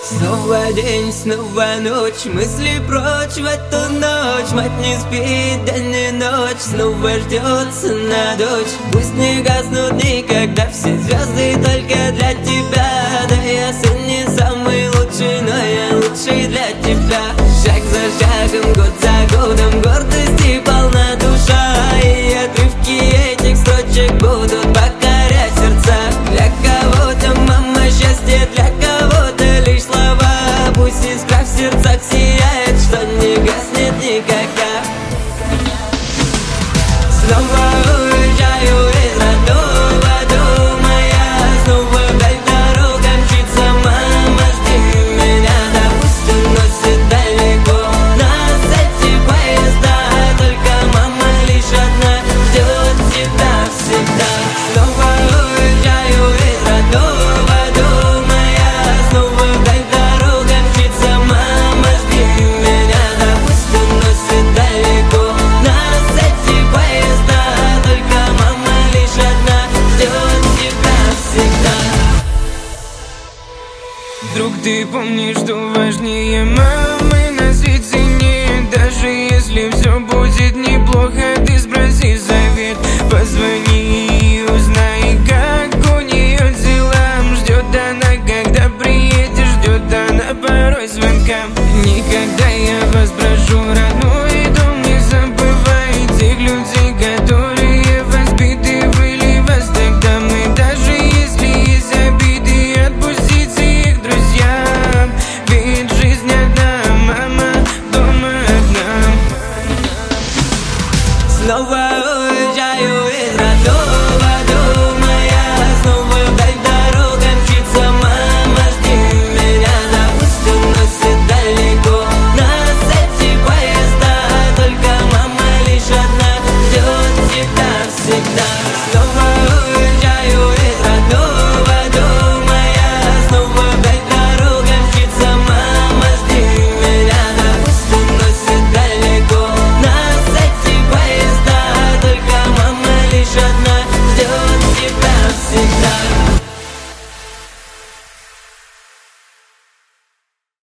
Снова день, снова ночь, мысли прочь в эту ночь. Мать не спит день и ночь, снова ждется на дочь. Пусть не гаснут никогда все звезды только для тебя. Да я сын не самый лучший, но я лучший для тебя. Шаг за шагом, год за годом, гордости полна душа. И отрывки этих строчек будут покорять сердца. Для кого-то мама счастье, для кого-то лишь слова. Пусть искра в сердцах сияет, что не гаснет никогда. Снова уезжаю из родного дома я. Снова вдаль дорога мчится, мама, жди меня. Да пусть уносит далеко нас эти поезда. Только мама лишь одна ждет тебя всегда. Снова уезжаю из родного дома я. Снова вдаль дорога мчится, мама, жди меня. Да пусть уносит далеко нас эти поезда. Только мама лишь одна ждет тебя всегда. Друг, ты помнишь, что важнее мамы на свете нет. Даже если все будет неплохо, ты спроси совет. Позвони и узнай, как у нее дела. Ждет она, когда приедешь, ждет она порой звонка. Не